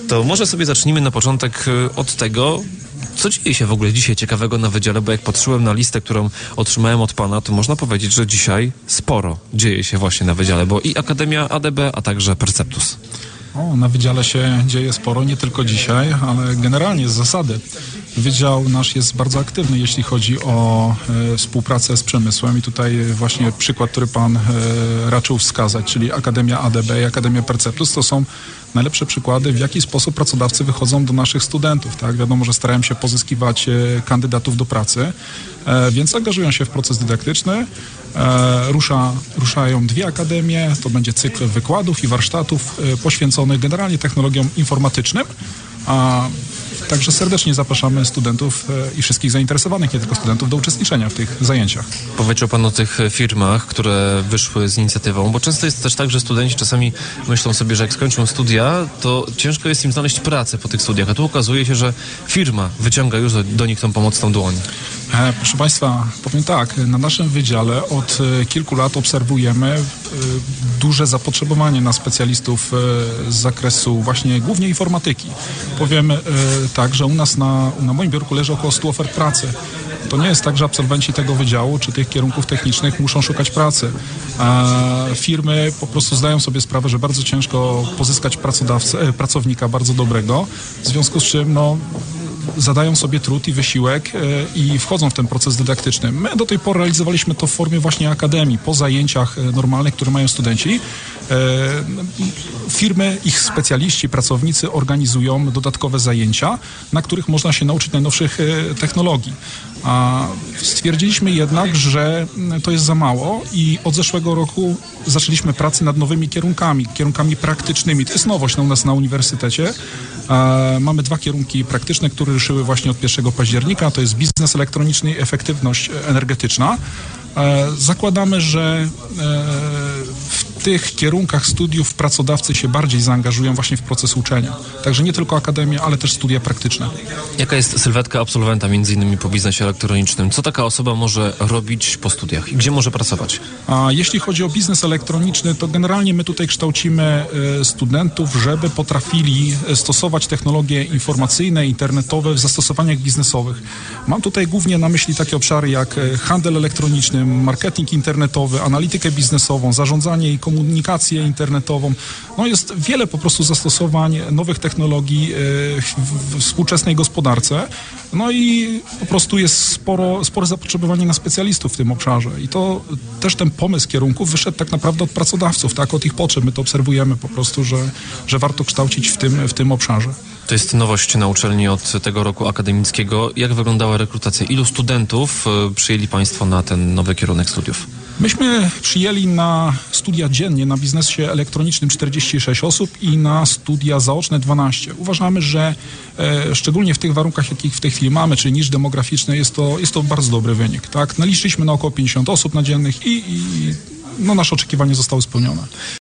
To może sobie zacznijmy na początek od tego, co dzieje się w ogóle dzisiaj ciekawego na wydziale, bo jak patrzyłem na listę, którą otrzymałem od pana, to można powiedzieć, że dzisiaj sporo dzieje się właśnie na wydziale, bo i Akademia ADB, a także Perceptus. Na wydziale się dzieje sporo, nie tylko dzisiaj, ale generalnie z zasady. Wydział nasz jest bardzo aktywny, jeśli chodzi o współpracę z przemysłem i tutaj właśnie przykład, który pan raczył wskazać, czyli Akademia ADB i Akademia Perceptus, to są najlepsze przykłady, w jaki sposób pracodawcy wychodzą do naszych studentów. Tak? Wiadomo, że starają się pozyskiwać kandydatów do pracy, więc angażują się w proces dydaktyczny. Ruszają dwie akademie, to będzie cykl wykładów i warsztatów poświęconych generalnie technologiom informatycznym. Także serdecznie zapraszamy studentów i wszystkich zainteresowanych, nie tylko studentów, do uczestniczenia w tych zajęciach. Powiedział pan o tych firmach, które wyszły z inicjatywą, bo często jest też tak, że studenci czasami myślą sobie, że jak skończą studia, to ciężko jest im znaleźć pracę po tych studiach, a tu okazuje się, że firma wyciąga już do nich tą pomocną dłoń. Proszę Państwa, powiem tak, na naszym wydziale od kilku lat obserwujemy duże zapotrzebowanie na specjalistów z zakresu właśnie głównie informatyki. Powiem tak, że u nas na moim biurku leży około 100 ofert pracy. To nie jest tak, że absolwenci tego wydziału czy tych kierunków technicznych muszą szukać pracy. Firmy po prostu zdają sobie sprawę, że bardzo ciężko pozyskać pracownika bardzo dobrego, w związku z czym zadają sobie trud i wysiłek i wchodzą w ten proces dydaktyczny. My do tej pory realizowaliśmy to w formie właśnie akademii, po zajęciach normalnych, które mają studenci. Firmy, ich specjaliści, pracownicy organizują dodatkowe zajęcia, na których można się nauczyć najnowszych technologii. Stwierdziliśmy jednak, że to jest za mało i od zeszłego roku zaczęliśmy pracę nad nowymi kierunkami praktycznymi. To jest nowość u nas na uniwersytecie. Mamy 2 kierunki praktyczne, które ruszyły właśnie od 1 października. To jest biznes elektroniczny i efektywność energetyczna. Zakładamy, że w tych kierunkach studiów pracodawcy się bardziej zaangażują właśnie w proces uczenia. Także nie tylko akademia, ale też studia praktyczne. Jaka jest sylwetka absolwenta między innymi po biznesie elektronicznym? Co taka osoba może robić po studiach i gdzie może pracować? Jeśli chodzi o biznes elektroniczny, to generalnie my tutaj kształcimy studentów, żeby potrafili stosować technologie informacyjne, internetowe w zastosowaniach biznesowych. Mam tutaj głównie na myśli takie obszary jak handel elektroniczny, marketing internetowy, analitykę biznesową, zarządzanie i komunikację internetową. Jest wiele po prostu zastosowań nowych technologii w współczesnej gospodarce. I po prostu jest spore zapotrzebowanie na specjalistów w tym obszarze. I to też ten pomysł kierunków wyszedł tak naprawdę od pracodawców, tak, od ich potrzeb. My to obserwujemy po prostu, że warto kształcić w tym obszarze. To jest nowość na uczelni od tego roku akademickiego. Jak wyglądała rekrutacja? Ilu studentów przyjęli Państwo na ten nowy kierunek studiów? Myśmy przyjęli na studia dziennie na biznesie elektronicznym 46 osób i na studia zaoczne 12. Uważamy, że szczególnie w tych warunkach, jakich w tej chwili mamy, czyli niż demograficzny, jest to bardzo dobry wynik. Tak? Naliczyliśmy na około 50 osób na dziennych i nasze oczekiwania zostały spełnione.